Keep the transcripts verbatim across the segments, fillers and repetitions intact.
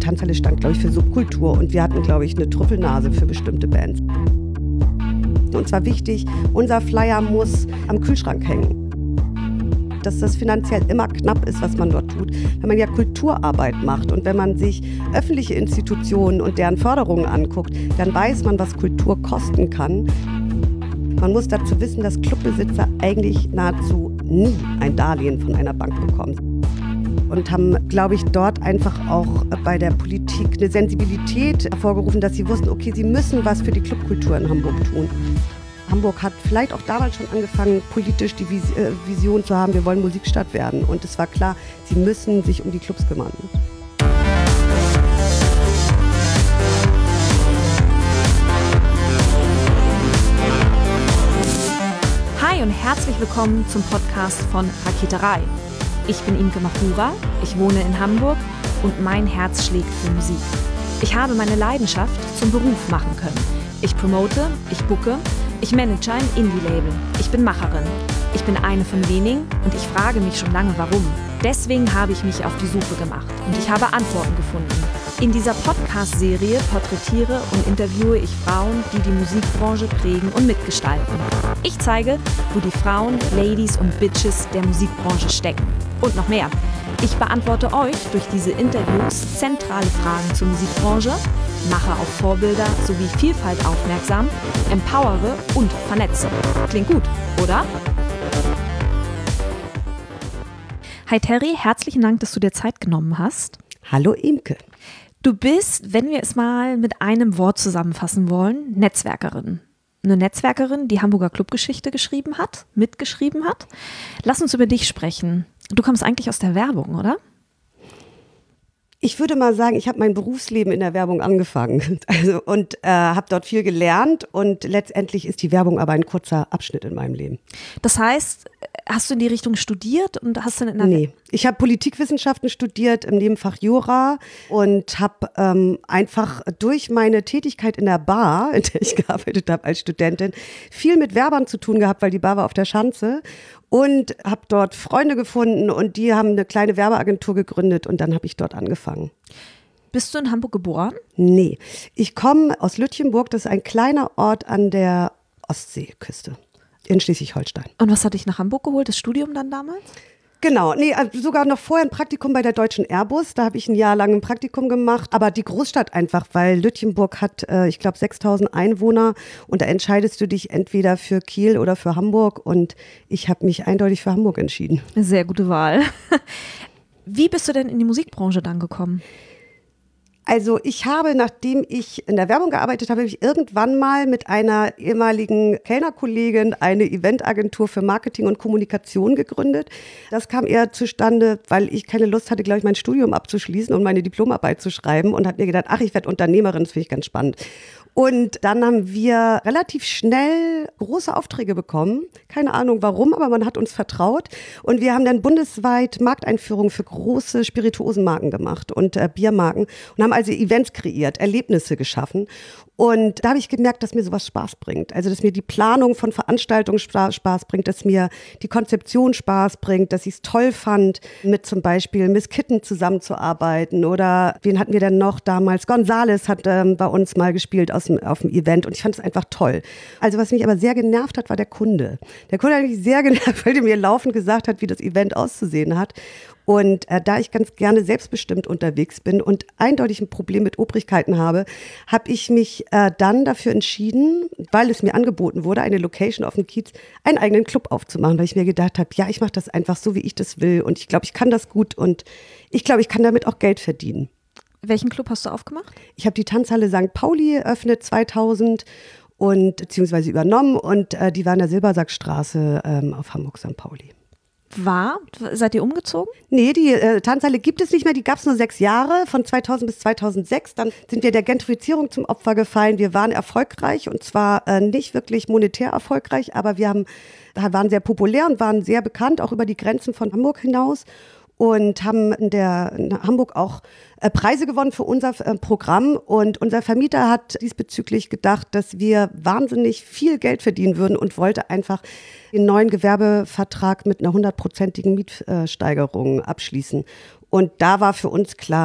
Tanzhalle stand, glaube ich, für Subkultur und wir hatten, glaube ich, eine Trüffelnase für bestimmte Bands. Uns war wichtig, unser Flyer muss am Kühlschrank hängen. Dass das finanziell immer knapp ist, was man dort tut, wenn man ja Kulturarbeit macht und wenn man sich öffentliche Institutionen und deren Förderungen anguckt, dann weiß man, was Kultur kosten kann. Man muss dazu wissen, dass Clubbesitzer eigentlich nahezu nie ein Darlehen von einer Bank bekommen. Und haben, glaube ich, dort einfach auch bei der Politik eine Sensibilität hervorgerufen, dass sie wussten, okay, sie müssen was für die Clubkultur in Hamburg tun. Hamburg hat vielleicht auch damals schon angefangen, politisch die Vision zu haben, wir wollen Musikstadt werden. Und es war klar, sie müssen sich um die Clubs kümmern. Hi und herzlich willkommen zum Podcast von Raketerei. Ich bin Imke Machura, ich wohne in Hamburg und mein Herz schlägt für Musik. Ich habe meine Leidenschaft zum Beruf machen können. Ich promote, ich booke, ich manage ein Indie-Label. Ich bin Macherin. Ich bin eine von wenigen und ich frage mich schon lange, warum. Deswegen habe ich mich auf die Suche gemacht und ich habe Antworten gefunden. In dieser Podcast-Serie porträtiere und interviewe ich Frauen, die die Musikbranche prägen und mitgestalten. Ich zeige, wo die Frauen, Ladies und Bitches der Musikbranche stecken. Und noch mehr. Ich beantworte euch durch diese Interviews zentrale Fragen zur Musikbranche, mache auf Vorbilder sowie Vielfalt aufmerksam, empowere und vernetze. Klingt gut, oder? Hi Terry, herzlichen Dank, dass du dir Zeit genommen hast. Hallo Imke. Du bist, wenn wir es mal mit einem Wort zusammenfassen wollen, Netzwerkerin. Eine Netzwerkerin, die Hamburger Clubgeschichte geschrieben hat, mitgeschrieben hat. Lass uns über dich sprechen. Du kommst eigentlich aus der Werbung, oder? Ich würde mal sagen, ich habe mein Berufsleben in der Werbung angefangen also, und äh, habe dort viel gelernt und letztendlich ist die Werbung aber ein kurzer Abschnitt in meinem Leben. Das heißt, hast du in die Richtung studiert und hast dann in der Nee, ich habe Politikwissenschaften studiert im Nebenfach Jura und habe ähm, einfach durch meine Tätigkeit in der Bar, in der ich gearbeitet habe als Studentin, viel mit Werbern zu tun gehabt, weil die Bar war auf der Schanze. Und habe dort Freunde gefunden und die haben eine kleine Werbeagentur gegründet und dann habe ich dort angefangen. Bist du in Hamburg geboren? Nee, ich komme aus Lütjenburg, das ist ein kleiner Ort an der Ostseeküste in Schleswig-Holstein. Und was hat dich nach Hamburg geholt, das Studium dann damals? Genau, nee, sogar noch vorher ein Praktikum bei der Deutschen Airbus. Da habe ich ein Jahr lang ein Praktikum gemacht. Aber die Großstadt einfach, weil Lütjenburg hat, äh, ich glaube, sechstausend Einwohner. Und da entscheidest du dich entweder für Kiel oder für Hamburg. Und ich habe mich eindeutig für Hamburg entschieden. Eine sehr gute Wahl. Wie bist du denn in die Musikbranche dann gekommen? Also ich habe, nachdem ich in der Werbung gearbeitet habe, habe ich irgendwann mal mit einer ehemaligen Kellnerkollegin eine Eventagentur für Marketing und Kommunikation gegründet. Das kam eher zustande, weil ich keine Lust hatte, glaube ich, mein Studium abzuschließen und meine Diplomarbeit zu schreiben und habe mir gedacht, ach, ich werde Unternehmerin, das finde ich ganz spannend. Und dann haben wir relativ schnell große Aufträge bekommen. Keine Ahnung warum, aber man hat uns vertraut. Und wir haben dann bundesweit Markteinführungen für große Spirituosenmarken gemacht und äh, Biermarken und haben also Events kreiert, Erlebnisse geschaffen. Und da habe ich gemerkt, dass mir sowas Spaß bringt. Also, dass mir die Planung von Veranstaltungen Spaß bringt, dass mir die Konzeption Spaß bringt, dass ich es toll fand, mit zum Beispiel Miss Kitten zusammenzuarbeiten. Oder wen hatten wir denn noch damals? Gonzales hat ähm, bei uns mal gespielt aus dem, auf dem Event und ich fand es einfach toll. Also, was mich aber sehr genervt hat, war der Kunde. Der Kunde hat mich sehr genervt, weil der mir laufend gesagt hat, wie das Event auszusehen hat. Und äh, da ich ganz gerne selbstbestimmt unterwegs bin und eindeutig ein Problem mit Obrigkeiten habe, habe ich mich äh, dann dafür entschieden, weil es mir angeboten wurde, eine Location auf dem Kiez, einen eigenen Club aufzumachen, weil ich mir gedacht habe, ja, ich mache das einfach so, wie ich das will und ich glaube, ich kann das gut und ich glaube, ich kann damit auch Geld verdienen. Welchen Club hast du aufgemacht? Ich habe die Tanzhalle Sankt Pauli eröffnet zweitausend und beziehungsweise übernommen und äh, die war in der Silbersackstraße ähm, auf Hamburg Sankt Pauli. War? Seid ihr umgezogen? Nee, die äh, Tanzhalle gibt es nicht mehr, die gab es nur sechs Jahre, von zweitausend bis zweitausendsechs. Dann sind wir der Gentrifizierung zum Opfer gefallen. Wir waren erfolgreich und zwar äh, nicht wirklich monetär erfolgreich, aber wir haben, waren sehr populär und waren sehr bekannt, auch über die Grenzen von Hamburg hinaus. Und haben in, der, in Hamburg auch äh, Preise gewonnen für unser äh, Programm. Und unser Vermieter hat diesbezüglich gedacht, dass wir wahnsinnig viel Geld verdienen würden und wollte einfach den neuen Gewerbevertrag mit einer hundertprozentigen Mietsteigerung abschließen. Und da war für uns klar,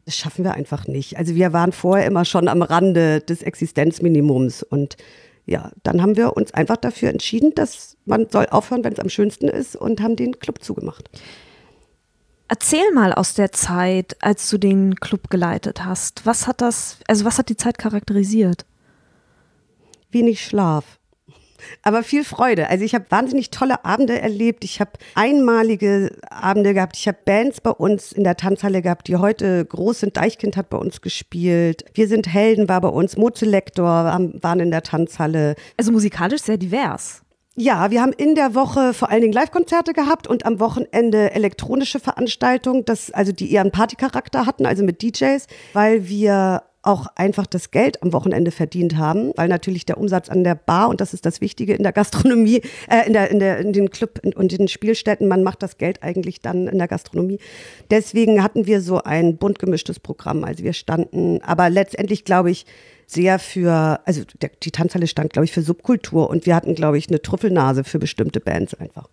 Das schaffen wir einfach nicht. Also wir waren vorher immer schon am Rande des Existenzminimums und ja, dann haben wir uns einfach dafür entschieden, dass man soll aufhören, wenn es am schönsten ist und haben den Club zugemacht. Erzähl mal aus der Zeit, als du den Club geleitet hast. Was hat das, also was hat die Zeit charakterisiert? Wenig Schlaf. Aber viel Freude. Also ich habe wahnsinnig tolle Abende erlebt. Ich habe einmalige Abende gehabt. Ich habe Bands bei uns in der Tanzhalle gehabt, die heute groß sind. Deichkind hat bei uns gespielt. Wir sind Helden war bei uns. Mozelektor waren in der Tanzhalle. Also musikalisch sehr divers. Ja, wir haben in der Woche vor allen Dingen Live-Konzerte gehabt und am Wochenende elektronische Veranstaltungen, das, also die eher einen Partycharakter hatten, also mit D Js, weil wir auch einfach das Geld am Wochenende verdient haben, weil natürlich der Umsatz an der Bar, und das ist das Wichtige in der Gastronomie, äh, in der, in der, in den Club und in den Spielstätten, man macht das Geld eigentlich dann in der Gastronomie. Deswegen hatten wir so ein bunt gemischtes Programm, also wir standen, aber letztendlich glaube ich, sehr für, also der, die Tanzhalle stand, glaube ich, für Subkultur und wir hatten, glaube ich, eine Trüffelnase für bestimmte Bands einfach.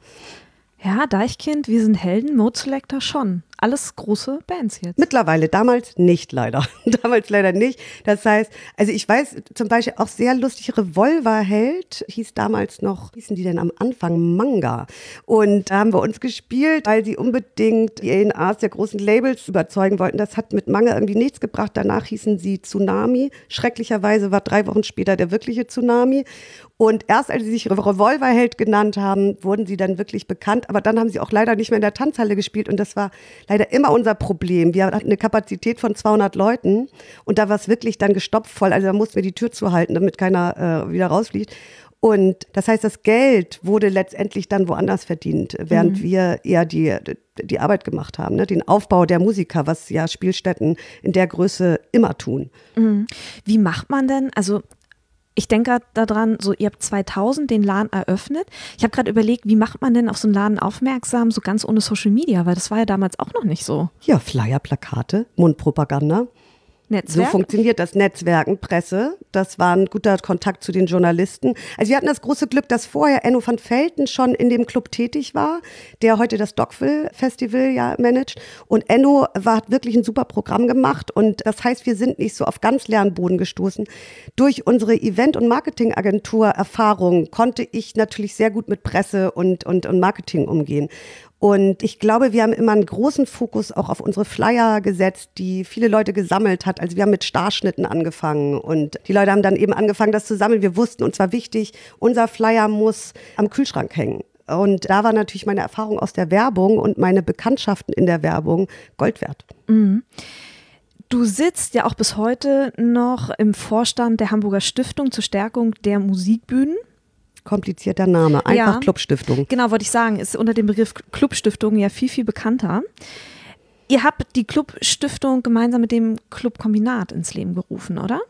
Ja, Deichkind, wir sind Helden, Mozelektor schon. Alles große Bands jetzt. Mittlerweile, damals nicht leider. damals leider nicht. Das heißt, also ich weiß zum Beispiel auch sehr lustig, Revolverheld hieß damals noch, hießen die denn am Anfang Manga. Und da haben wir uns gespielt, weil sie unbedingt die A und Rs der großen Labels überzeugen wollten. Das hat mit Manga irgendwie nichts gebracht. Danach hießen sie Tsunami. Schrecklicherweise war drei Wochen später der wirkliche Tsunami. Und erst als sie sich Revolverheld genannt haben, wurden sie dann wirklich bekannt. Aber dann haben sie auch leider nicht mehr in der Tanzhalle gespielt. Und das war leider immer unser Problem. Wir hatten eine Kapazität von zweihundert Leuten und da war es wirklich dann gestopft voll. Also da mussten wir die Tür zuhalten, damit keiner äh, wieder rausfliegt. Und das heißt, das Geld wurde letztendlich dann woanders verdient, während mhm. wir eher die, die Arbeit gemacht haben, ne? Den Aufbau der Musiker, was ja Spielstätten in der Größe immer tun. Mhm. Wie macht man denn, also ich denke daran, so ihr habt zweitausend den Laden eröffnet. Ich habe gerade überlegt, wie macht man denn auf so einen Laden aufmerksam, so ganz ohne Social Media, weil das war ja damals auch noch nicht so. Ja, Flyer, Plakate, Mundpropaganda. Netzwerk? So funktioniert das Netzwerken, Presse. Das war ein guter Kontakt zu den Journalisten. Also wir hatten das große Glück, dass vorher Enno van Velten schon in dem Club tätig war, der heute das Dogville Festival ja managt. Und Enno war, hat wirklich ein super Programm gemacht. Und das heißt, wir sind nicht so auf ganz leeren Boden gestoßen. Durch unsere Event- und Marketingagentur-Erfahrung konnte ich natürlich sehr gut mit Presse und, und, und Marketing umgehen. Und ich glaube, wir haben immer einen großen Fokus auch auf unsere Flyer gesetzt, die viele Leute gesammelt hat. Also wir haben mit Starschnitten angefangen und die Leute haben dann eben angefangen, das zu sammeln. Wir wussten, und zwar wichtig, unser Flyer muss am Kühlschrank hängen. Und da war natürlich meine Erfahrung aus der Werbung und meine Bekanntschaften in der Werbung Gold wert. Mhm. Du sitzt ja auch bis heute noch im Vorstand der Hamburger Stiftung zur Stärkung der Musikbühnen. Komplizierter Name, einfach ja, Clubstiftung. Genau, wollte ich sagen, ist unter dem Begriff Clubstiftung ja viel, viel bekannter. Ihr habt die Clubstiftung gemeinsam mit dem Clubkombinat ins Leben gerufen, oder?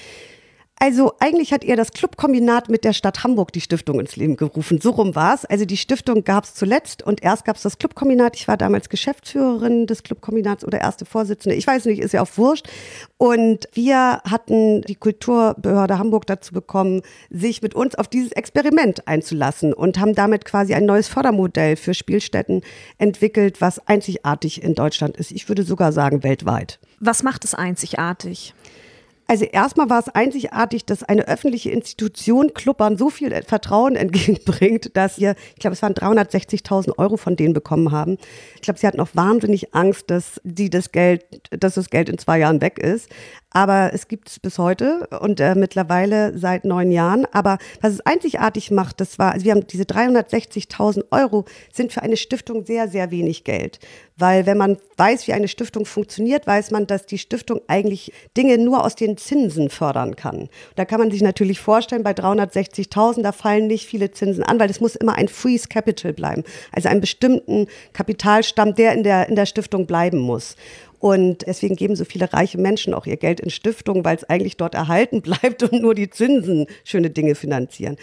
Also eigentlich hat eher das Clubkombinat mit der Stadt Hamburg die Stiftung ins Leben gerufen. So rum war es. Also die Stiftung gab es zuletzt und erst gab es das Clubkombinat. Ich war damals Geschäftsführerin des Clubkombinats oder erste Vorsitzende. Ich weiß nicht, ist ja auch wurscht. Und wir hatten die Kulturbehörde Hamburg dazu bekommen, sich mit uns auf dieses Experiment einzulassen und haben damit quasi ein neues Fördermodell für Spielstätten entwickelt, was einzigartig in Deutschland ist. Ich würde sogar sagen weltweit. Was macht es einzigartig? Also erstmal war es einzigartig, dass eine öffentliche Institution Clubbern so viel Vertrauen entgegenbringt, dass wir, ich glaube, es waren dreihundertsechzigtausend Euro von denen bekommen haben. Ich glaube, sie hatten auch wahnsinnig Angst, dass sie das Geld, dass das Geld in zwei Jahren weg ist. Aber es gibt es bis heute und äh, mittlerweile seit neun Jahren. Aber was es einzigartig macht, das war, also wir haben diese dreihundertsechzigtausend Euro sind für eine Stiftung sehr, sehr wenig Geld. Weil wenn man weiß, wie eine Stiftung funktioniert, weiß man, dass die Stiftung eigentlich Dinge nur aus den Zinsen fördern kann. Da kann man sich natürlich vorstellen, bei dreihundertsechzigtausend, da fallen nicht viele Zinsen an, weil es muss immer ein Freeze Capital bleiben. Also einen bestimmten Kapitalstamm, der in der, in der Stiftung bleiben muss. Und deswegen geben so viele reiche Menschen auch ihr Geld in Stiftungen, weil es eigentlich dort erhalten bleibt und nur die Zinsen schöne Dinge finanzieren.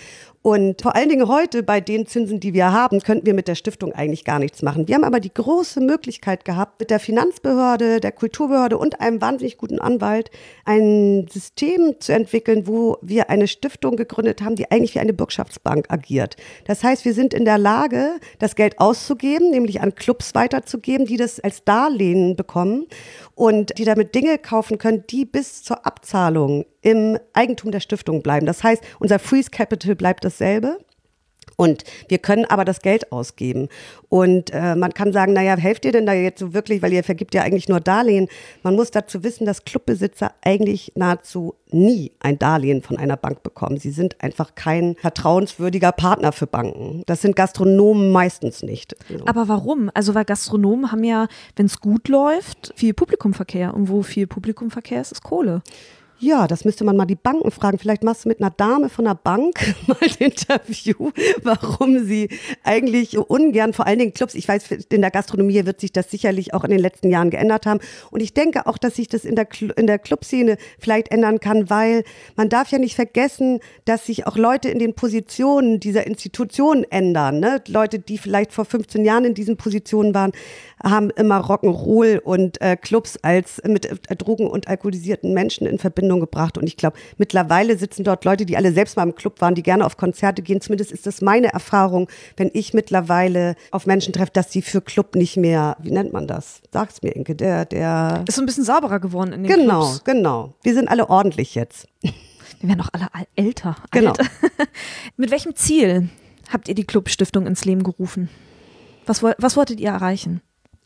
Und vor allen Dingen heute bei den Zinsen, die wir haben, könnten wir mit der Stiftung eigentlich gar nichts machen. Wir haben aber die große Möglichkeit gehabt, mit der Finanzbehörde, der Kulturbehörde und einem wahnsinnig guten Anwalt ein System zu entwickeln, wo wir eine Stiftung gegründet haben, die eigentlich wie eine Bürgschaftsbank agiert. Das heißt, wir sind in der Lage, das Geld auszugeben, nämlich an Clubs weiterzugeben, die das als Darlehen bekommen und die damit Dinge kaufen können, die bis zur Abzahlung im Eigentum der Stiftung bleiben. Das heißt, unser Freeze Capital bleibt dasselbe. Und wir können aber das Geld ausgeben. Und äh, man kann sagen, naja, helft ihr denn da jetzt so wirklich, weil ihr vergibt ja eigentlich nur Darlehen. Man muss dazu wissen, dass Clubbesitzer eigentlich nahezu nie ein Darlehen von einer Bank bekommen. Sie sind einfach kein vertrauenswürdiger Partner für Banken. Das sind Gastronomen meistens nicht. Aber warum? Also weil Gastronomen haben ja, wenn es gut läuft, viel Publikumverkehr. Und wo viel Publikumverkehr ist, ist Kohle. Ja, das müsste man mal die Banken fragen. Vielleicht machst du mit einer Dame von der Bank mal ein Interview, warum sie eigentlich so ungern, vor allen Dingen Clubs, ich weiß, in der Gastronomie wird sich das sicherlich auch in den letzten Jahren geändert haben. Und ich denke auch, dass sich das in der, in der Clubszene vielleicht ändern kann, weil man darf ja nicht vergessen, dass sich auch Leute in den Positionen dieser Institutionen ändern. Ne? Leute, die vielleicht vor fünfzehn Jahren in diesen Positionen waren, haben immer Rock'n'Roll und äh, Clubs als mit äh, Drogen und alkoholisierten Menschen in Verbindung gebracht. Und ich glaube, mittlerweile sitzen dort Leute, die alle selbst mal im Club waren, die gerne auf Konzerte gehen. Zumindest ist das meine Erfahrung, wenn ich mittlerweile auf Menschen treffe, dass sie für Club nicht mehr, wie nennt man das? Sag's mir, Inke, der, der... Ist so ein bisschen sauberer geworden in den genau, Clubs. Genau, genau. Wir sind alle ordentlich jetzt. Wir werden auch alle älter. Genau. Alt. Mit welchem Ziel habt ihr die Clubstiftung ins Leben gerufen? Was, was wolltet ihr erreichen?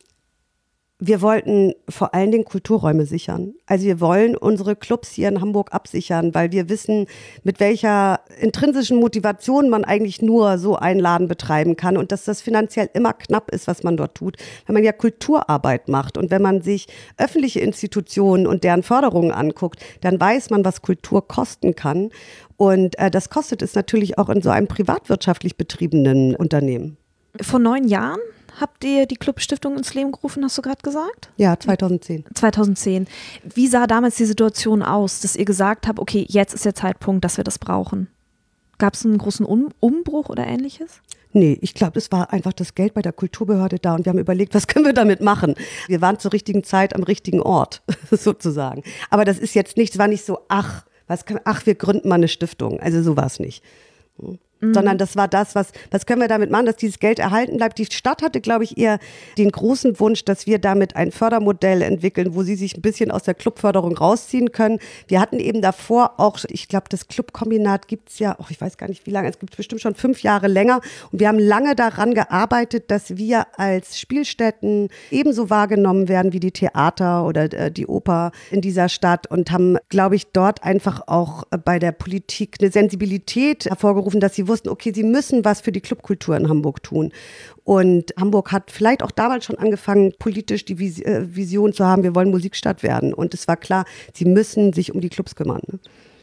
Wir wollten vor allen Dingen Kulturräume sichern. Also wir wollen unsere Clubs hier in Hamburg absichern, weil wir wissen, mit welcher intrinsischen Motivation man eigentlich nur so einen Laden betreiben kann und dass das finanziell immer knapp ist, was man dort tut. Wenn man ja Kulturarbeit macht und wenn man sich öffentliche Institutionen und deren Förderungen anguckt, dann weiß man, was Kultur kosten kann. Und äh, das kostet es natürlich auch in so einem privatwirtschaftlich betriebenen Unternehmen. Vor neun Jahren habt ihr die Clubstiftung ins Leben gerufen, hast du gerade gesagt? Ja, zweitausendzehn. zweitausendzehn. Wie sah damals die Situation aus, dass ihr gesagt habt, okay, jetzt ist der Zeitpunkt, dass wir das brauchen? Gab es einen großen um- Umbruch oder ähnliches? Nee, ich glaube, es war einfach das Geld bei der Kulturbehörde da und wir haben überlegt, was können wir damit machen? Wir waren zur richtigen Zeit am richtigen Ort, sozusagen. Aber das ist jetzt nicht, es war nicht so, ach, was können, ach, wir gründen mal eine Stiftung. Also so war es nicht. Hm. Mhm. Sondern das war das, was, was können wir damit machen, dass dieses Geld erhalten bleibt. Die Stadt hatte, glaube ich, eher den großen Wunsch, dass wir damit ein Fördermodell entwickeln, wo sie sich ein bisschen aus der Clubförderung rausziehen können. Wir hatten eben davor auch, ich glaube, das Clubkombinat gibt es ja, oh, ich weiß gar nicht wie lange, es gibt bestimmt schon fünf Jahre länger. Und wir haben lange daran gearbeitet, dass wir als Spielstätten ebenso wahrgenommen werden wie die Theater oder äh, die Oper in dieser Stadt und haben, glaube ich, dort einfach auch bei der Politik eine Sensibilität hervorgerufen, dass sie wussten, okay, sie müssen was für die Clubkultur in Hamburg tun. Und Hamburg hat vielleicht auch damals schon angefangen, politisch die Vision zu haben, wir wollen Musikstadt werden. Und es war klar, sie müssen sich um die Clubs kümmern. Ne?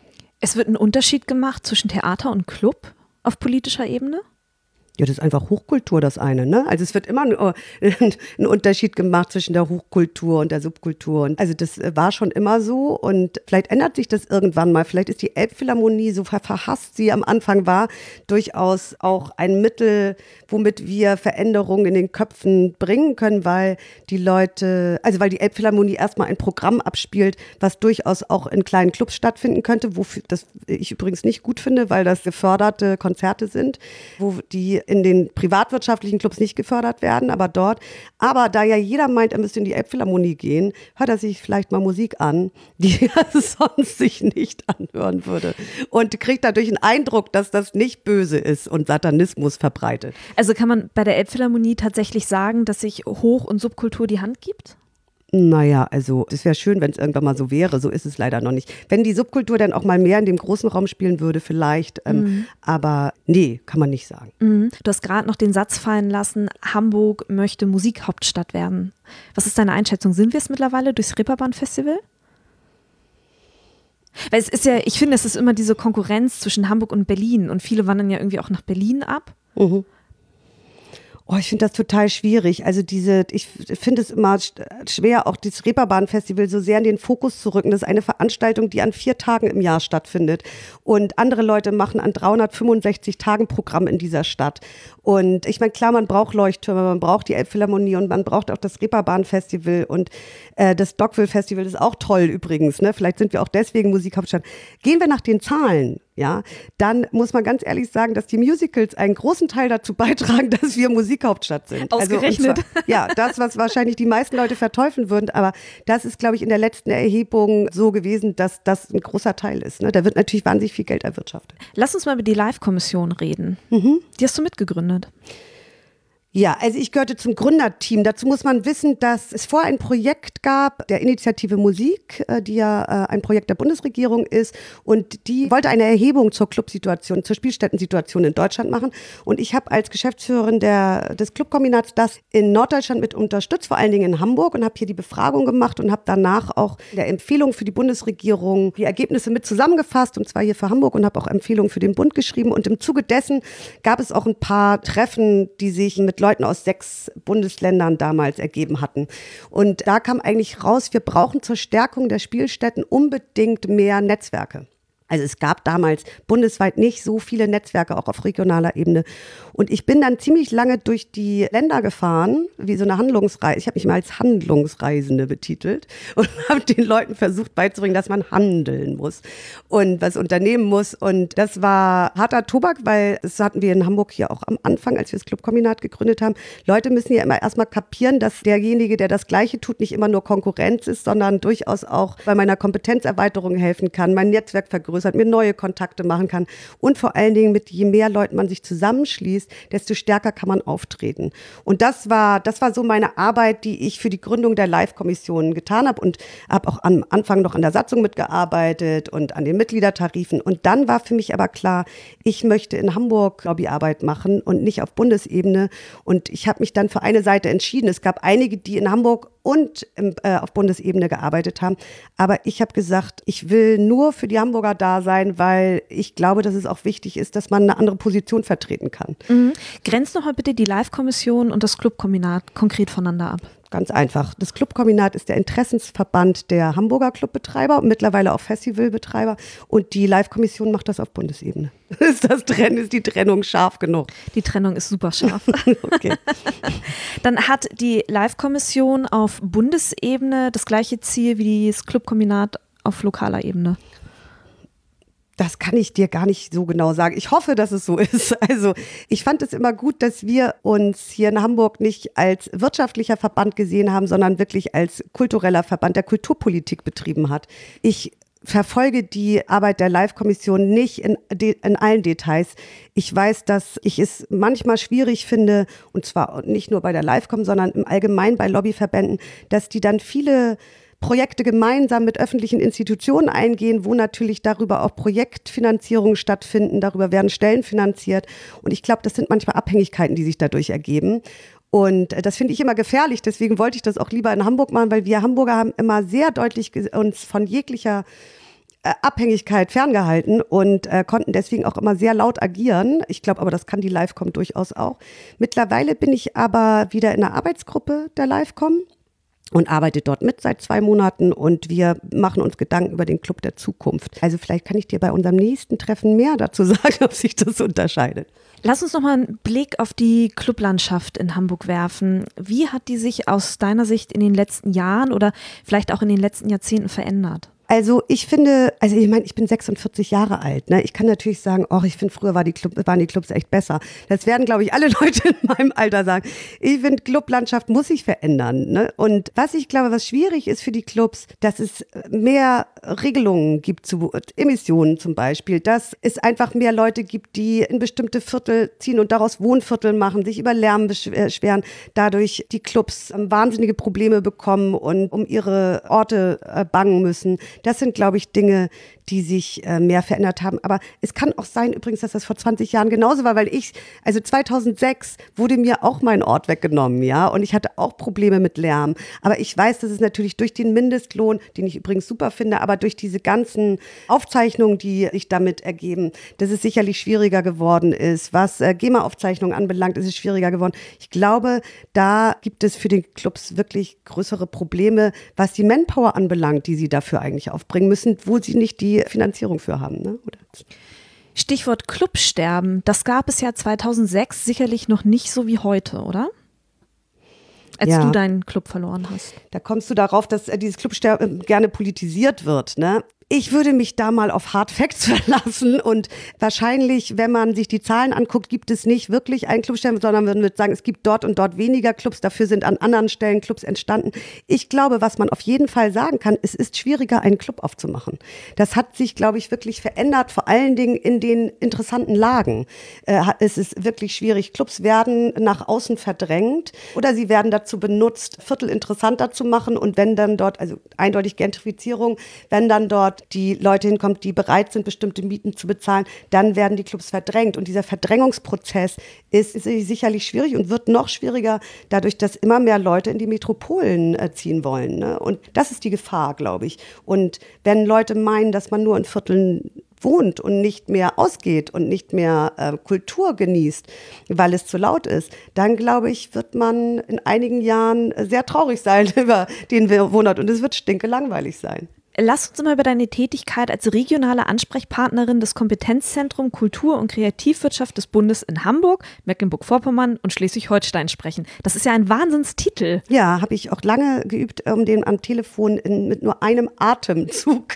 Es wird ein Unterschied gemacht zwischen Theater und Club auf politischer Ebene? Ja, das ist einfach Hochkultur, das eine, ne? Also es wird immer ein, ein Unterschied gemacht zwischen der Hochkultur und der Subkultur. Und also das war schon immer so und vielleicht ändert sich das irgendwann mal. Vielleicht ist die Elbphilharmonie, so verhasst sie am Anfang war, durchaus auch ein Mittel, womit wir Veränderungen in den Köpfen bringen können, weil die Leute, also weil die Elbphilharmonie erstmal ein Programm abspielt, was durchaus auch in kleinen Clubs stattfinden könnte, wofür das ich übrigens nicht gut finde, weil das geförderte Konzerte sind, wo die in den privatwirtschaftlichen Clubs nicht gefördert werden, aber dort. Aber da ja jeder meint, er müsste in die Elbphilharmonie gehen, hört er sich vielleicht mal Musik an, die er sonst sich nicht anhören würde. Und kriegt dadurch einen Eindruck, dass das nicht böse ist und Satanismus verbreitet. Also kann man bei der Elbphilharmonie tatsächlich sagen, dass sich Hoch- und Subkultur die Hand gibt? Naja, also es wäre schön, wenn es irgendwann mal so wäre. So ist es leider noch nicht. Wenn die Subkultur dann auch mal mehr in dem großen Raum spielen würde, vielleicht. Ähm, mhm. Aber nee, kann man nicht sagen. Mhm. Du hast gerade noch den Satz fallen lassen, Hamburg möchte Musikhauptstadt werden. Was ist deine Einschätzung? Sind wir es mittlerweile durchs Reeperbahn-Festival? Weil es ist ja, ich finde, es ist immer diese Konkurrenz zwischen Hamburg und Berlin. Und viele wandern ja irgendwie auch nach Berlin ab. Mhm. Oh, ich finde das total schwierig. Also diese, ich finde es immer schwer, auch das Reeperbahn-Festival so sehr in den Fokus zu rücken. Das ist eine Veranstaltung, die an vier Tagen im Jahr stattfindet. Und andere Leute machen an dreihundertfünfundsechzig Tagen Programm in dieser Stadt. Und ich meine, klar, man braucht Leuchttürme, man braucht die Elbphilharmonie und man braucht auch das Reeperbahn-Festival und äh, das Dockville-Festival ist auch toll übrigens. Ne? Vielleicht sind wir auch deswegen Musikhauptstadt. Gehen wir nach den Zahlen. Ja, dann muss man ganz ehrlich sagen, dass die Musicals einen großen Teil dazu beitragen, dass wir Musikhauptstadt sind. Ausgerechnet. Also, zwar, ja, das, was wahrscheinlich die meisten Leute verteufeln würden, aber das ist, glaube ich, in der letzten Erhebung so gewesen, dass das ein großer Teil ist. Ne? Da wird natürlich wahnsinnig viel Geld erwirtschaftet. Lass uns mal über die Live-Kommission reden. Mhm. Die hast du mitgegründet. Ja, also ich gehörte zum Gründerteam. Dazu muss man wissen, dass es vorher ein Projekt gab, der Initiative Musik, die ja ein Projekt der Bundesregierung ist. Und die wollte eine Erhebung zur Clubsituation, zur Spielstättensituation in Deutschland machen. Und ich habe als Geschäftsführerin der, des Clubkombinats das in Norddeutschland mit unterstützt, vor allen Dingen in Hamburg. Und habe hier die Befragung gemacht und habe danach auch in der Empfehlung für die Bundesregierung die Ergebnisse mit zusammengefasst. Und zwar hier für Hamburg und habe auch Empfehlungen für den Bund geschrieben. Und im Zuge dessen gab es auch ein paar Treffen, die sich mit Leuten aus sechs Bundesländern damals ergeben hatten. Und da kam eigentlich raus, wir brauchen zur Stärkung der Spielstätten unbedingt mehr Netzwerke. Also es gab damals bundesweit nicht so viele Netzwerke, auch auf regionaler Ebene. Und ich bin dann ziemlich lange durch die Länder gefahren, wie so eine Handlungsreise. Ich habe mich mal als Handlungsreisende betitelt und habe den Leuten versucht beizubringen, dass man handeln muss und was unternehmen muss. Und das war harter Tobak, weil das hatten wir in Hamburg hier auch am Anfang, als wir das Clubkombinat gegründet haben. Leute müssen ja immer erstmal kapieren, dass derjenige, der das Gleiche tut, nicht immer nur Konkurrenz ist, sondern durchaus auch bei meiner Kompetenzerweiterung helfen kann, mein Netzwerk vergrößern, mir neue Kontakte machen kann und vor allen Dingen mit je mehr Leuten man sich zusammenschließt, desto stärker kann man auftreten. Und das war, das war so meine Arbeit, die ich für die Gründung der Live-Kommission getan habe und habe auch am Anfang noch an der Satzung mitgearbeitet und an den Mitgliedertarifen. Und dann war für mich aber klar, ich möchte in Hamburg Lobbyarbeit machen und nicht auf Bundesebene. Und ich habe mich dann für eine Seite entschieden. Es gab einige, die in Hamburg und im, äh, auf Bundesebene gearbeitet haben. Aber ich habe gesagt, ich will nur für die Hamburger da sein, weil ich glaube, dass es auch wichtig ist, dass man eine andere Position vertreten kann. Mhm. Grenzt noch mal bitte die Live-Kommission und das Clubkombinat konkret voneinander ab. Ganz einfach. Das Clubkombinat ist der Interessensverband der Hamburger Clubbetreiber und mittlerweile auch Festivalbetreiber. Und die Live-Kommission macht das auf Bundesebene. Ist das Trennen, ist die Trennung scharf genug? Die Trennung ist super scharf. Okay. Dann hat die Live-Kommission auf Bundesebene das gleiche Ziel wie das Clubkombinat auf lokaler Ebene. Das kann ich dir gar nicht so genau sagen. Ich hoffe, dass es so ist. Also ich fand es immer gut, dass wir uns hier in Hamburg nicht als wirtschaftlicher Verband gesehen haben, sondern wirklich als kultureller Verband, der Kulturpolitik betrieben hat. Ich verfolge die Arbeit der Live-Kommission nicht in, in allen Details. Ich weiß, dass ich es manchmal schwierig finde, und zwar nicht nur bei der Live-Com, sondern im Allgemeinen bei Lobbyverbänden, dass die dann viele Projekte gemeinsam mit öffentlichen Institutionen eingehen, wo natürlich darüber auch Projektfinanzierungen stattfinden, darüber werden Stellen finanziert. Und ich glaube, das sind manchmal Abhängigkeiten, die sich dadurch ergeben. Und das finde ich immer gefährlich. Deswegen wollte ich das auch lieber in Hamburg machen, weil wir Hamburger haben immer sehr deutlich uns von jeglicher Abhängigkeit ferngehalten und äh, konnten deswegen auch immer sehr laut agieren. Ich glaube aber, das kann die Live-Com durchaus auch. Mittlerweile bin ich aber wieder in einer Arbeitsgruppe der Live-Com und arbeite dort mit seit zwei Monaten und wir machen uns Gedanken über den Club der Zukunft. Also vielleicht kann ich dir bei unserem nächsten Treffen mehr dazu sagen, ob sich das unterscheidet. Lass uns noch mal einen Blick auf die Clublandschaft in Hamburg werfen. Wie hat die sich aus deiner Sicht in den letzten Jahren oder vielleicht auch in den letzten Jahrzehnten verändert? Also ich finde, also ich meine, ich bin sechsundvierzig Jahre alt, ne? Ich kann natürlich sagen, oh, ich finde, früher war die Club, waren die Clubs echt besser. Das werden, glaube ich, alle Leute in meinem Alter sagen. Ich finde, Clublandschaft muss sich verändern, ne? Und was ich glaube, was schwierig ist für die Clubs, dass es mehr Regelungen gibt zu Emissionen zum Beispiel, dass es einfach mehr Leute gibt, die in bestimmte Viertel ziehen und daraus Wohnviertel machen, sich über Lärm beschweren, dadurch die Clubs wahnsinnige Probleme bekommen und um ihre Orte bangen müssen. Das sind, glaube ich, Dinge, die sich äh, mehr verändert haben. Aber es kann auch sein übrigens, dass das vor zwanzig Jahren genauso war, weil ich, also zweitausendsechs wurde mir auch mein Ort weggenommen, ja, und ich hatte auch Probleme mit Lärm. Aber ich weiß, dass es natürlich durch den Mindestlohn, den ich übrigens super finde, aber durch diese ganzen Aufzeichnungen, die sich damit ergeben, dass es sicherlich schwieriger geworden ist. Was äh, GEMA-Aufzeichnungen anbelangt, ist es schwieriger geworden. Ich glaube, da gibt es für die Clubs wirklich größere Probleme, was die Manpower anbelangt, die sie dafür eigentlich aufbringen müssen, wo sie nicht die Finanzierung für haben, ne? Oder? Stichwort Clubsterben, das gab es ja zweitausendsechs sicherlich noch nicht so wie heute, oder? Als ja. du deinen Club verloren hast. Da kommst du darauf, dass äh, dieses Clubsterben gerne politisiert wird, ne? Ich würde mich da mal auf Hard Facts verlassen und wahrscheinlich, wenn man sich die Zahlen anguckt, gibt es nicht wirklich ein Clubsterben, sondern man würde sagen, es gibt dort und dort weniger Clubs, dafür sind an anderen Stellen Clubs entstanden. Ich glaube, was man auf jeden Fall sagen kann, es ist schwieriger, einen Club aufzumachen. Das hat sich, glaube ich, wirklich verändert, vor allen Dingen in den interessanten Lagen. Äh, es ist wirklich schwierig. Clubs werden nach außen verdrängt oder sie werden dazu benutzt, Viertel interessanter zu machen und wenn dann dort, also eindeutig Gentrifizierung, wenn dann dort die Leute hinkommen, die bereit sind, bestimmte Mieten zu bezahlen, dann werden die Clubs verdrängt. Und dieser Verdrängungsprozess ist, ist sicherlich schwierig und wird noch schwieriger, dadurch, dass immer mehr Leute in die Metropolen äh, ziehen wollen. Ne? Und das ist die Gefahr, glaube ich. Und wenn Leute meinen, dass man nur in Vierteln wohnt und nicht mehr ausgeht und nicht mehr äh, Kultur genießt, weil es zu laut ist, dann glaube ich, wird man in einigen Jahren sehr traurig sein über den Wohnort und es wird stinkelangweilig sein. Lass uns mal über deine Tätigkeit als regionale Ansprechpartnerin des Kompetenzzentrums Kultur- und Kreativwirtschaft des Bundes in Hamburg, Mecklenburg-Vorpommern und Schleswig-Holstein sprechen. Das ist ja ein Wahnsinnstitel. Ja, habe ich auch lange geübt, um den am Telefon in, mit nur einem Atemzug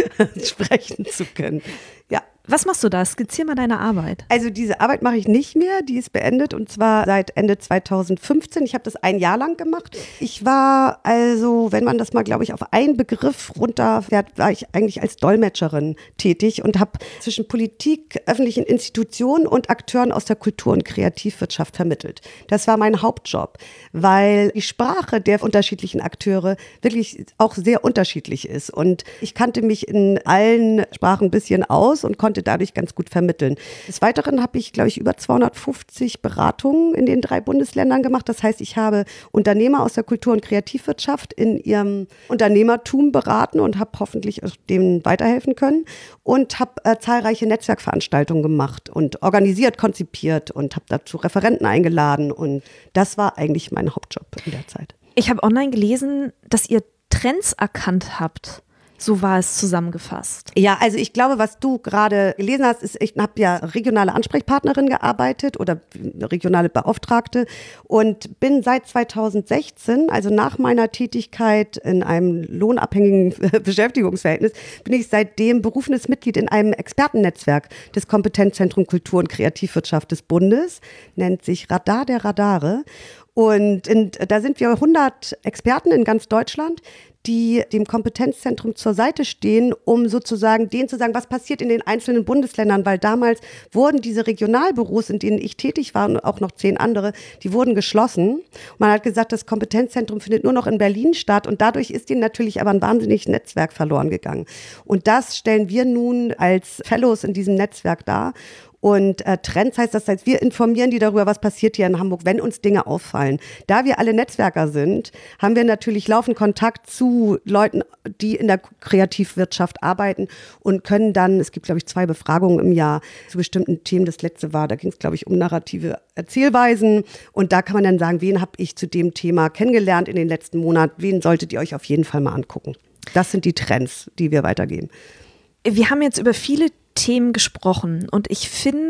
sprechen zu können. Ja. Was machst du da? Skizzier mal deine Arbeit. Also diese Arbeit mache ich nicht mehr, die ist beendet und zwar seit Ende zweitausendfünfzehn. Ich habe das ein Jahr lang gemacht. Ich war also, wenn man das mal, glaube ich, auf einen Begriff runterfährt, war ich eigentlich als Dolmetscherin tätig und habe zwischen Politik, öffentlichen Institutionen und Akteuren aus der Kultur- und Kreativwirtschaft vermittelt. Das war mein Hauptjob, weil die Sprache der unterschiedlichen Akteure wirklich auch sehr unterschiedlich ist und ich kannte mich in allen Sprachen ein bisschen aus und konnte dadurch ganz gut vermitteln. Des Weiteren habe ich, glaube ich, über zweihundertfünfzig Beratungen in den drei Bundesländern gemacht. Das heißt, ich habe Unternehmer aus der Kultur- und Kreativwirtschaft in ihrem Unternehmertum beraten und habe hoffentlich dem weiterhelfen können und habe äh, zahlreiche Netzwerkveranstaltungen gemacht und organisiert, konzipiert und habe dazu Referenten eingeladen und das war eigentlich mein Hauptjob in der Zeit. Ich habe online gelesen, dass ihr Trends erkannt habt. So war es zusammengefasst. Ja, also ich glaube, was du gerade gelesen hast, ist, ich habe ja regionale Ansprechpartnerin gearbeitet oder regionale Beauftragte und bin seit zweitausendsechzehn, also nach meiner Tätigkeit in einem lohnabhängigen Beschäftigungsverhältnis, bin ich seitdem berufenes Mitglied in einem Expertennetzwerk des Kompetenzzentrums Kultur- und Kreativwirtschaft des Bundes, nennt sich Radar der Radare. Und in, da sind wir hundert Experten in ganz Deutschland, die dem Kompetenzzentrum zur Seite stehen, um sozusagen denen zu sagen, was passiert in den einzelnen Bundesländern, weil damals wurden diese Regionalbüros, in denen ich tätig war und auch noch zehn andere, die wurden geschlossen. Man hat gesagt, das Kompetenzzentrum findet nur noch in Berlin statt und dadurch ist ihnen natürlich aber ein wahnsinniges Netzwerk verloren gegangen. Und das stellen wir nun als Fellows in diesem Netzwerk dar. Und äh, Trends heißt das, heißt, wir informieren die darüber, was passiert hier in Hamburg, wenn uns Dinge auffallen. Da wir alle Netzwerker sind, haben wir natürlich laufend Kontakt zu Leuten, die in der Kreativwirtschaft arbeiten und können dann, es gibt, glaube ich, zwei Befragungen im Jahr zu bestimmten Themen. Das letzte war, da ging es, glaube ich, um narrative Erzählweisen. Und da kann man dann sagen, wen habe ich zu dem Thema kennengelernt in den letzten Monaten, wen solltet ihr euch auf jeden Fall mal angucken. Das sind die Trends, die wir weitergeben. Wir haben jetzt über viele Themen gesprochen und ich finde,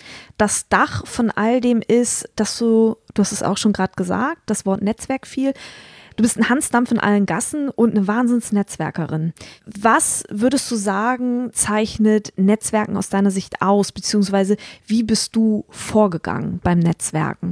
das Dach von all dem ist, dass du, du hast es auch schon gerade gesagt, das Wort Netzwerk fiel, du bist ein Hansdampf in allen Gassen und eine Wahnsinnsnetzwerkerin. Was würdest du sagen, zeichnet Netzwerken aus deiner Sicht aus, beziehungsweise wie bist du vorgegangen beim Netzwerken?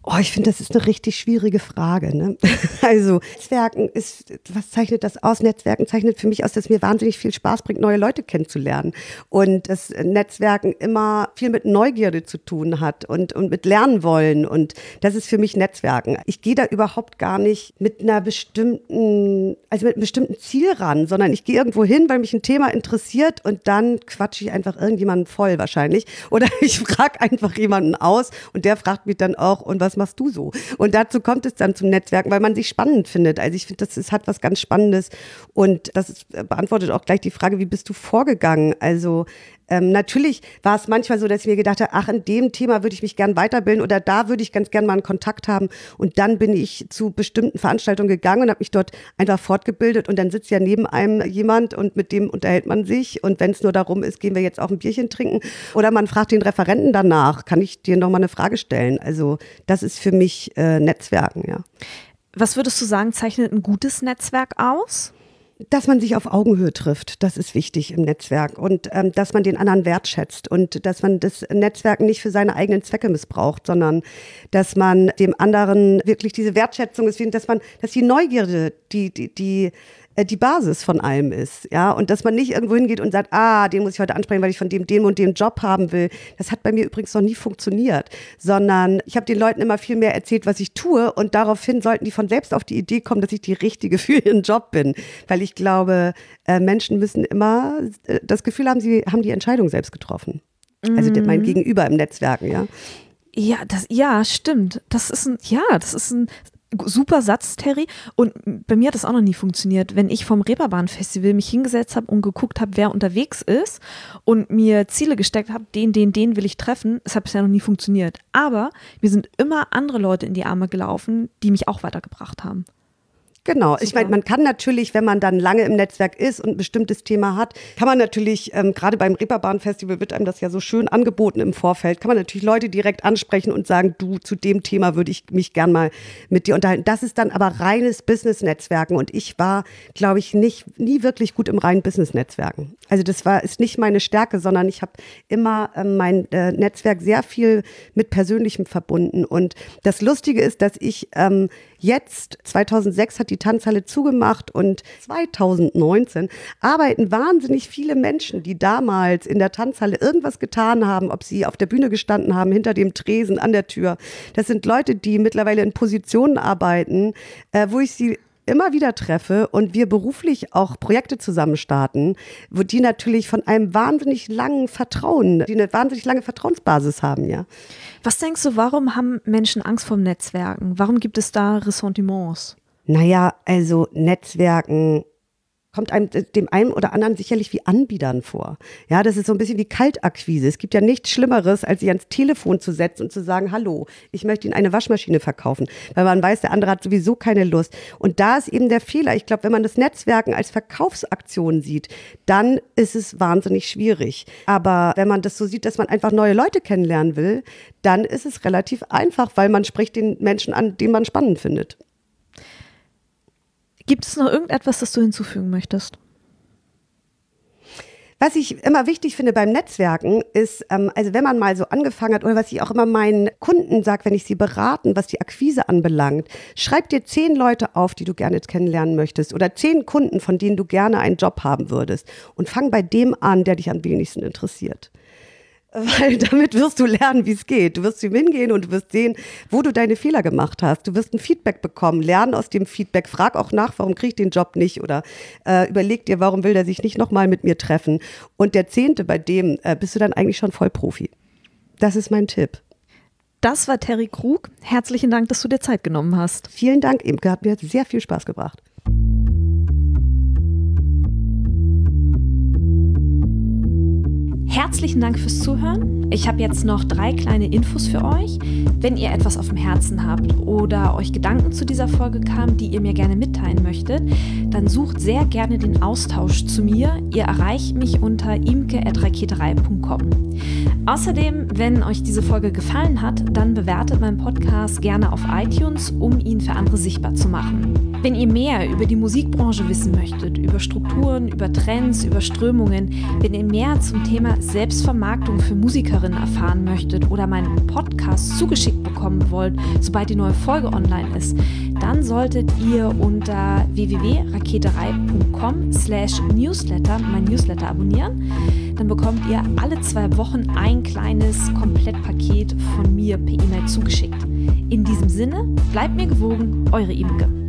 Oh, ich finde, das ist eine richtig schwierige Frage. Ne? Also Netzwerken ist, was zeichnet das aus? Netzwerken zeichnet für mich aus, dass es mir wahnsinnig viel Spaß bringt, neue Leute kennenzulernen. Und dass Netzwerken immer viel mit Neugierde zu tun hat und, und mit Lernen wollen. Und das ist für mich Netzwerken. Ich gehe da überhaupt gar nicht mit einer bestimmten, also mit einem bestimmten Ziel ran, sondern ich gehe irgendwo hin, weil mich ein Thema interessiert und dann quatsche ich einfach irgendjemanden voll wahrscheinlich. Oder ich frage einfach jemanden aus und der fragt mich dann auch, und was machst du so? Und dazu kommt es dann zum Netzwerken, weil man sich spannend findet. Also ich finde, das ist, hat was ganz Spannendes und das ist, beantwortet auch gleich die Frage, wie bist du vorgegangen? Also ähm, natürlich war es manchmal so, dass ich mir gedacht habe, ach, in dem Thema würde ich mich gern weiterbilden oder da würde ich ganz gern mal einen Kontakt haben und dann bin ich zu bestimmten Veranstaltungen gegangen und habe mich dort einfach fortgebildet und dann sitzt ja neben einem jemand und mit dem unterhält man sich und wenn es nur darum ist, gehen wir jetzt auch ein Bierchen trinken oder man fragt den Referenten danach, kann ich dir noch mal eine Frage stellen? Also das ist für mich äh, Netzwerken, ja. Was würdest du sagen, zeichnet ein gutes Netzwerk aus? Dass man sich auf Augenhöhe trifft, das ist wichtig im Netzwerk und ähm, dass man den anderen wertschätzt und dass man das Netzwerk nicht für seine eigenen Zwecke missbraucht, sondern dass man dem anderen wirklich diese Wertschätzung ist, dass man, dass die Neugierde, die, die, die die Basis von allem ist, ja, und dass man nicht irgendwo hingeht und sagt, ah, den muss ich heute ansprechen, weil ich von dem, dem und dem Job haben will. Das hat bei mir übrigens noch nie funktioniert, sondern ich habe den Leuten immer viel mehr erzählt, was ich tue und daraufhin sollten die von selbst auf die Idee kommen, dass ich die Richtige für ihren Job bin, weil ich glaube, äh, Menschen müssen immer äh, das Gefühl haben, sie haben die Entscheidung selbst getroffen. Mhm. Also mein Gegenüber im Netzwerken, ja. Ja, das, ja, stimmt. Das ist ein, ja, das ist ein super Satz, Terry. Und bei mir hat das auch noch nie funktioniert. Wenn ich vom Reeperbahn-Festival mich hingesetzt habe und geguckt habe, wer unterwegs ist und mir Ziele gesteckt habe, den, den, den will ich treffen, es hat bisher noch nie funktioniert. Aber mir sind immer andere Leute in die Arme gelaufen, die mich auch weitergebracht haben. Genau, super. Ich meine, man kann natürlich, wenn man dann lange im Netzwerk ist und ein bestimmtes Thema hat, kann man natürlich, ähm, gerade beim Reeperbahn-Festival wird einem das ja so schön angeboten im Vorfeld, kann man natürlich Leute direkt ansprechen und sagen, du, zu dem Thema würde ich mich gern mal mit dir unterhalten. Das ist dann aber reines Business-Netzwerken und ich war, glaube ich, nicht nie wirklich gut im reinen Business-Netzwerken. Also das war ist nicht meine Stärke, sondern ich habe immer ähm, mein äh, Netzwerk sehr viel mit Persönlichem verbunden und das Lustige ist, dass ich ähm, jetzt, zweitausendsechs hat die Tanzhalle zugemacht und zweitausendneunzehn arbeiten wahnsinnig viele Menschen, die damals in der Tanzhalle irgendwas getan haben, ob sie auf der Bühne gestanden haben, hinter dem Tresen, an der Tür. Das sind Leute, die mittlerweile in Positionen arbeiten, äh, wo ich sie immer wieder treffe und wir beruflich auch Projekte zusammen starten, wo die natürlich von einem wahnsinnig langen Vertrauen, die eine wahnsinnig lange Vertrauensbasis haben, ja. Was denkst du, warum haben Menschen Angst vor Netzwerken? Warum gibt es da Ressentiments? Naja, also Netzwerken kommt einem dem einen oder anderen sicherlich wie Anbietern vor. Ja, das ist so ein bisschen wie Kaltakquise. Es gibt ja nichts Schlimmeres, als sich ans Telefon zu setzen und zu sagen, hallo, ich möchte Ihnen eine Waschmaschine verkaufen, weil man weiß, der andere hat sowieso keine Lust. Und da ist eben der Fehler. Ich glaube, wenn man das Netzwerken als Verkaufsaktion sieht, dann ist es wahnsinnig schwierig. Aber wenn man das so sieht, dass man einfach neue Leute kennenlernen will, dann ist es relativ einfach, weil man spricht den Menschen an, den man spannend findet. Gibt es noch irgendetwas, das du hinzufügen möchtest? Was ich immer wichtig finde beim Netzwerken ist, ähm, also wenn man mal so angefangen hat oder was ich auch immer meinen Kunden sage, wenn ich sie beraten, was die Akquise anbelangt, schreib dir zehn Leute auf, die du gerne kennenlernen möchtest oder zehn Kunden, von denen du gerne einen Job haben würdest und fang bei dem an, der dich am wenigsten interessiert. Weil damit wirst du lernen, wie es geht. Du wirst zu ihm hingehen und du wirst sehen, wo du deine Fehler gemacht hast. Du wirst ein Feedback bekommen, lernen aus dem Feedback, frag auch nach, warum kriege ich den Job nicht oder äh, überleg dir, warum will der sich nicht nochmal mit mir treffen. Und der Zehnte, bei dem äh, bist du dann eigentlich schon Vollprofi. Das ist mein Tipp. Das war Terry Krug. Herzlichen Dank, dass du dir Zeit genommen hast. Vielen Dank, Imke. Hat mir sehr viel Spaß gebracht. Herzlichen Dank fürs Zuhören. Ich habe jetzt noch drei kleine Infos für euch. Wenn ihr etwas auf dem Herzen habt oder euch Gedanken zu dieser Folge kamen, die ihr mir gerne mitteilen möchtet, dann sucht sehr gerne den Austausch zu mir. Ihr erreicht mich unter imke at raketerei punkt com. Außerdem, wenn euch diese Folge gefallen hat, dann bewertet meinen Podcast gerne auf iTunes, um ihn für andere sichtbar zu machen. Wenn ihr mehr über die Musikbranche wissen möchtet, über Strukturen, über Trends, über Strömungen, wenn ihr mehr zum Thema Selbstvermarktung für Musikerinnen erfahren möchtet oder meinen Podcast zugeschickt bekommen wollt, sobald die neue Folge online ist, dann solltet ihr unter w w w punkt raketerei punkt com slash newsletter mein Newsletter abonnieren. Dann bekommt ihr alle zwei Wochen ein kleines Komplettpaket von mir per E-Mail zugeschickt. In diesem Sinne, bleibt mir gewogen, eure Imke.